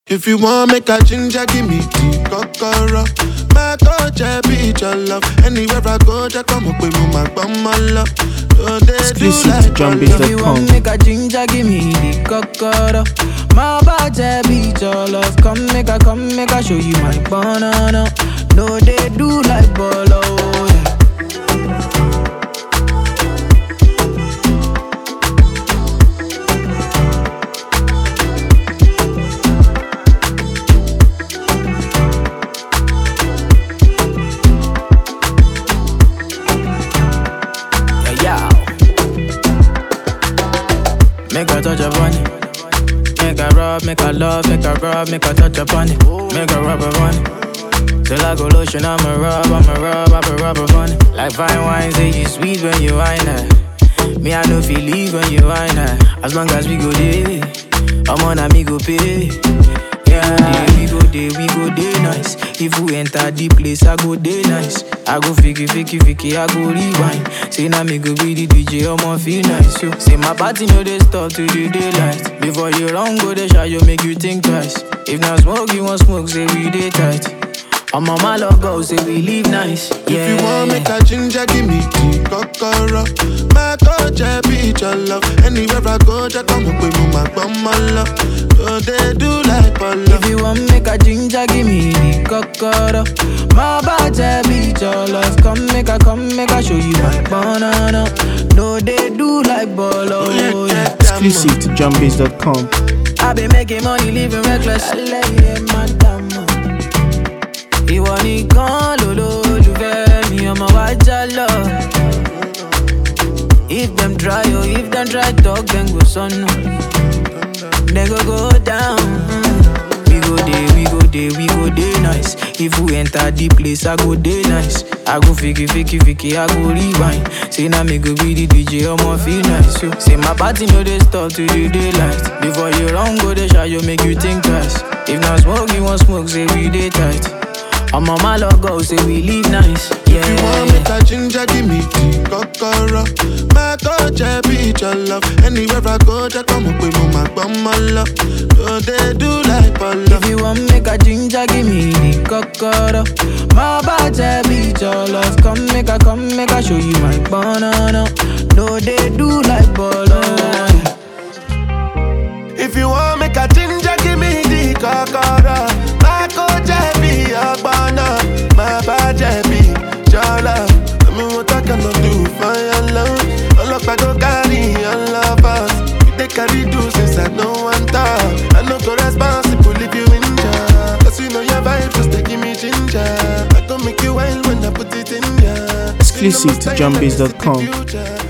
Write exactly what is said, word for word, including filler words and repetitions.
If you want make a ginger, give me tea, kokoro. My touch, I be your love. Anywhere I go, just come up with me, my bum, my love. So they Exclusive do like Jumbase dot com. If you want make a ginger, give me the kokoro. My body be your love. Come make a, come make a show you my banana. No, they do like bolo. Make a touch upon it. Make a rub, make a love, make a rub, make a touch upon it. Make a rub upon it. Till I go lotion, I'ma rub, I'ma rub, I'ma rub upon it. Like fine wine, say you sweet when you wine it. Me, I know feel leave when you wine it. As long as we go there, I'm on a me go pay. Yeah, we go there, we go there nice. If we enter the place, I go there nice. I go fiki, fiki, fiki, I go rewind. Say now me go be the D J, I'ma feel nice. So, say my party no they stop till the daylight. Before you run, go they shot, you make you think twice. If not smoke, you want smoke, say we day tight. I'm on my logo, say we live nice. Yeah. If you want make a ginger, give me tea, kokoro. My touch, I be your love. Anywhere I go, just come up with me, my bum, my love. So they do like bolo. If you want make a ginger, give me the kokoro. My body be your love. Come make a, come make a show you my banana. No, they do like bolo. Oh, yeah, Exclusive to Jumbase dot com. I been making money, living reckless. Ìwọ nìkan lolólùfẹ́ mi, ọmọ wa jálọ. If them try, oh, if them try talk, then go sọnù. Then go go down. We go there, we go there, we go there nice. If we enter the place, I go there nice. I go fiki, fiki, fiki, I go rewind. Say now me go be the D J, I'ma feel nice. So, say my party no they stop till the daylight. Before you run, go they shot, you make you think twice. If not smoke, you want smoke, say we day tight. I'm on my logo, say we live nice. Yeah. If you want make a ginger, give me tea, kokoro. My touch, I be your love. Anywhere I go, just come up with me, my bum, my love. So they do like bolo. If you want make a ginger, give me the kokoro. My body be your love. Come make a, come make a show you my banana. No, they do like bolo. If you want make a ginger, give me the kokoro. My coach, I be your banana. My body be your love. I mean, what I cannot do for your love. All of I go carry your love us. If they carry do since I know one time. I know go responsible if you injure. Cause you know your vibe, just take me ginger. I don't make you wild when I put it in ya. Exclusive to Jumbase dot com.